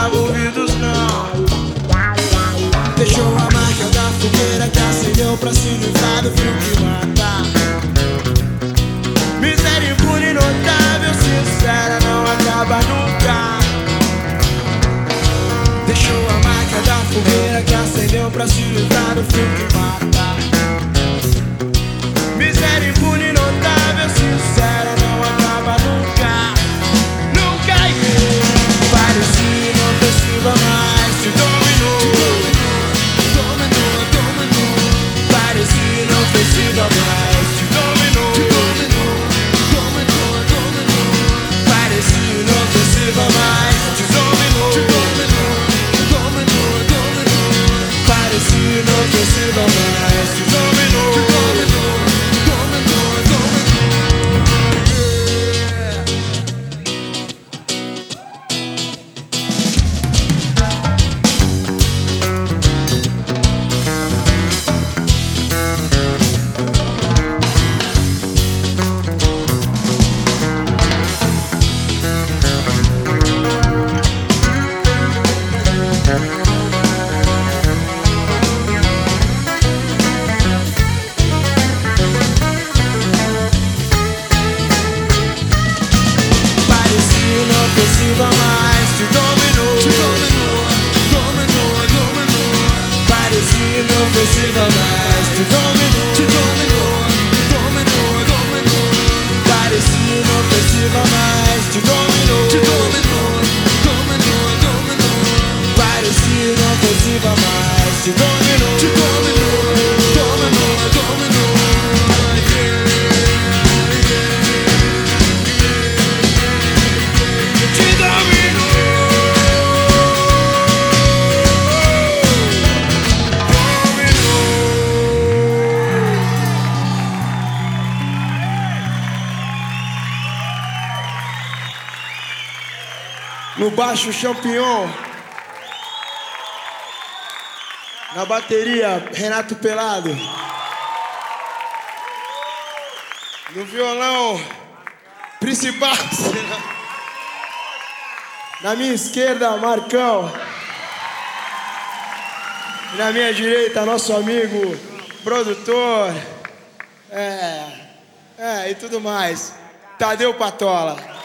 lava ouvidos não. Deixou a marca da fogueira que acendeu pra se livrar do frio que mata. Miséria impune, notável, sincera, não acaba nunca. Deixou a marca da fogueira que acendeu pra se livrar do frio que mata. Miséria impune, notável, sincera, não acaba nunca. Nunca parecia inofensiva, mas te dominou. Parecia inofensiva, mas te dominou. Parecia inofensiva, mas te dominou. Parecia inofensiva, mas te dominou. Inofensiva, mas te dominou. Parecia inofensiva, mas te dominou. Parecia inofensiva, mas te dominou. Parecia inofensiva, mas te dominou. No baixo, Champignon. Na bateria, Renato Pelado. No violão, principal. Na minha esquerda, Marcão. E na minha direita, nosso amigo, produtor. E tudo mais. Tadeu Patola.